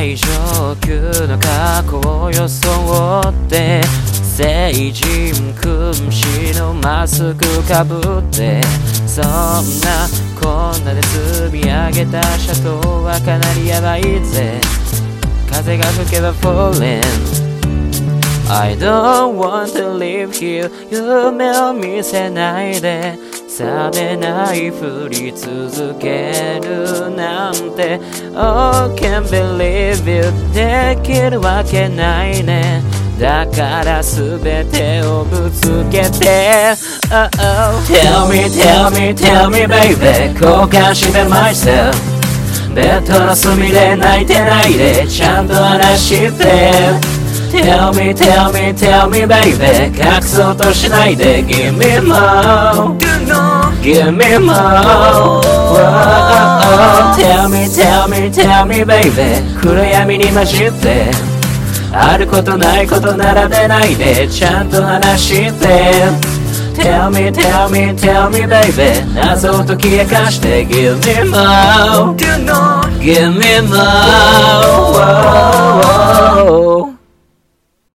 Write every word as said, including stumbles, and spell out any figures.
最上級の過去を装って聖人君子のマスクかぶってそんなこんなで積み上げたシャトーはかなりヤバいぜ風が吹けば falling I don't want to live here 夢を見せないで冷めないふり続けるなんて Oh can't believe you できるわけないねだからすべてをぶつけて、oh, oh. Tell me, tell me, tell me baby 交換して myself ベッドの隅で泣いてないでちゃんと話して Tell me, tell me, tell me baby 隠そうとしないで Give me more Give me more Whoa, Tell me, tell me, tell me baby 暗闇に混じってあることないこと並べないでちゃんと話して Tell me, tell me, tell me baby 謎を解き明かして Give me more Give me more Whoa, whoa, whoa.